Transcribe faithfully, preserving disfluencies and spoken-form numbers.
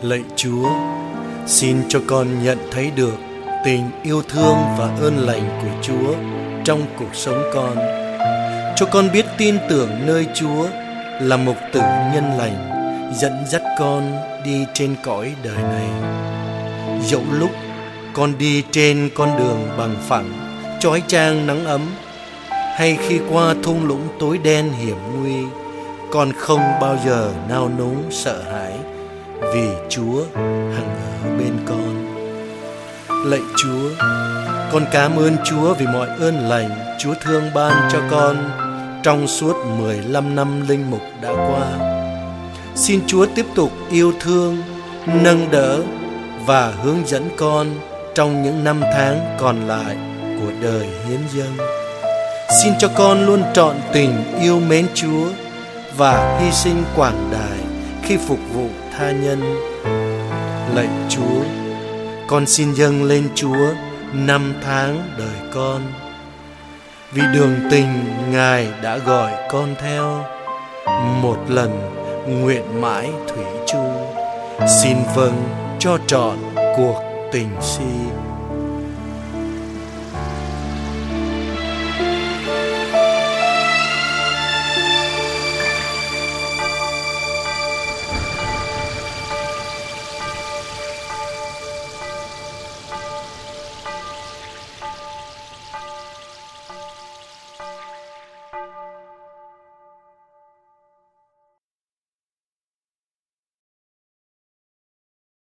Lạy Chúa, xin cho con nhận thấy được tình yêu thương và ơn lành của Chúa trong cuộc sống con. Cho con biết tin tưởng nơi Chúa là mục tử nhân lành, dẫn dắt con đi trên cõi đời này. Dẫu lúc con đi trên con đường bằng phẳng, chói chang nắng ấm, hay khi qua thung lũng tối đen hiểm nguy, con không bao giờ nao núng sợ hãi, vì Chúa hằng ở bên con. Lạy Chúa, con cảm ơn Chúa vì mọi ơn lành Chúa thương ban cho con trong suốt mười lăm năm linh mục đã qua. Xin Chúa tiếp tục yêu thương, nâng đỡ và hướng dẫn con trong những năm tháng còn lại của đời hiến dâng. Xin cho con luôn trọn tình yêu mến Chúa và hy sinh quảng đại khi phục vụ tha nhân. Lạy Chúa, con xin dâng lên Chúa năm tháng đời con, vì đường tình Ngài đã gọi con theo. Một lần nguyện mãi thủy chung, xin vâng cho trọn cuộc tình si.